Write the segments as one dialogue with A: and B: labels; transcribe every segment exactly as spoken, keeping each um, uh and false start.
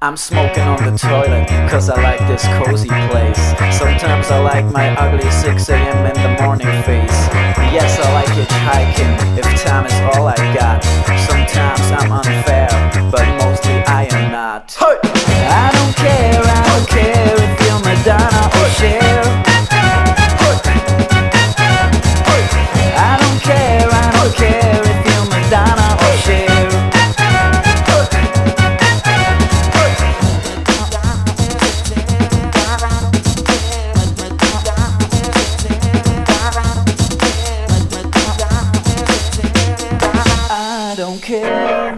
A: I'm smoking on the toilet, cause I like this cozy place. Sometimes I like my ugly six a m in the morning face. Yes, I like hitchhiking, if time is all I got. Sometimes I'm unfair, but mostly I am not. Hey! I don't care, I don't care if you're Madonna or Cher. I don't care, I don't care if you're Madonna or Cher. I don't care.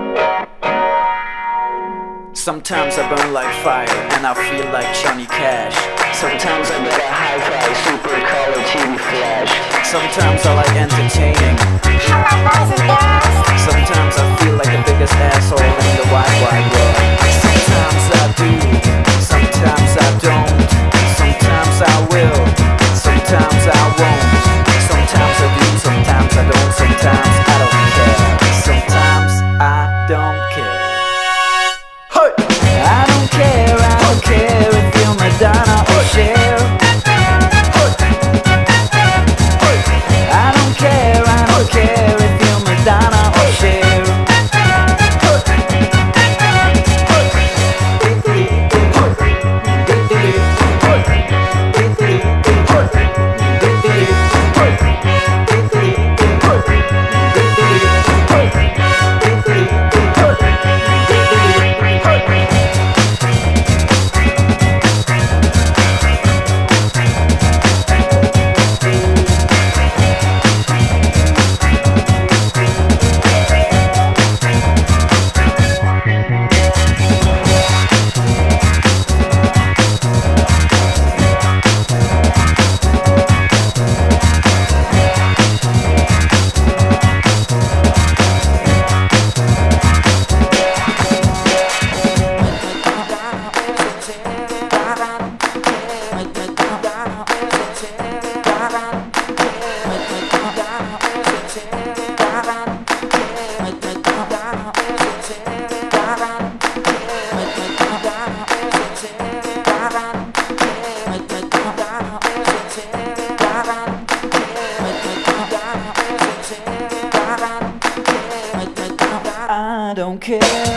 A: Sometimes I burn like fire and I feel like Johnny Cash. Sometimes I get a hi-fi super color T V flash. Sometimes I like entertaining.
B: Hello boys and girls.
A: Sometimes I feel like the biggest asshole in the wide wide world. Sometimes I do, sometimes I don't. Sometimes I will, sometimes I won't. Sometimes I do, sometimes I don't. Sometimes I don't care. Sometimes I don't care. Hey! I don't care, I don't care if you're Madonna or Cher. I don't care, I don't care if you're Madonna or Cher. I don't care.